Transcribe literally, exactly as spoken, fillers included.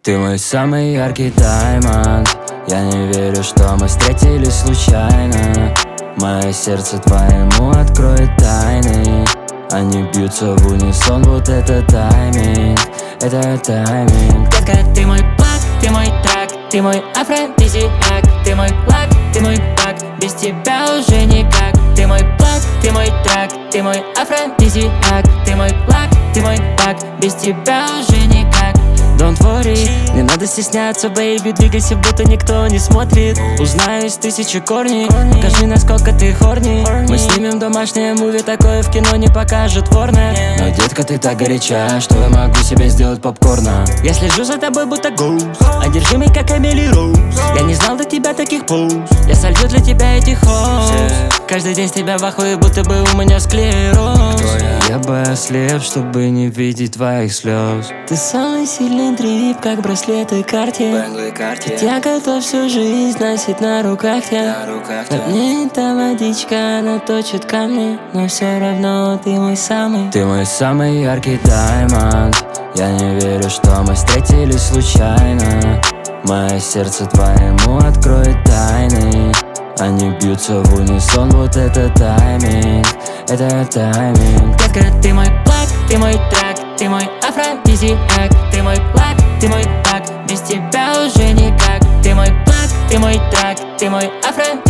Ты мой самый яркий даймонд. Я не верю, что мы встретились случайно. Мое сердце твоему откроет тайны. Они бьются в унисон, вот это тайминг. Это тайминг. Детка, ты мой плак, ты мой трак, ты мой афродизиак, ты мой лак, ты мой пак, без тебя уже никак. Ты мой плак, ты мой трак, ты мой афродизиак, ты мой лак, ты мой пак, без тебя уже никак. Don't worry, не надо стесняться, бэйби, двигайся, будто никто не смотрит. Узнаю из тысячи корней, покажи, насколько ты хорни. Мы снимем домашнее муви, такое в кино не покажет Warner. Но, детка, ты так горяча, что я могу себе сделать попкорна. Я слежу за тобой, будто гоуз, одержимый, как Эмили Роуз. Я не знал до тебя таких поуз, я солью для тебя этих хоуз. Каждый день с тебя в ахуе, будто бы у меня склероз. Я бы ослеп, чтобы не видеть твоих слез. Ты самый сильный дрип, как браслеты Cartier. Ведь я готов всю жизнь носить на руках тебя. На мне эта водичка, она точит камни, но все равно ты мой самый. Ты мой самый яркий даймонд. Я не верю, что мы встретились случайно. Мое сердце твоему откроет тайны. Они бьются в унисон, вот это тайминг. Это тайминг. Детка, ты мой плак, ты мой трак, ты мой афродизиак, ты мой лак, ты мой пак, без тебя уже никак. Ты мой плак, ты мой трак, ты мой афродизиак.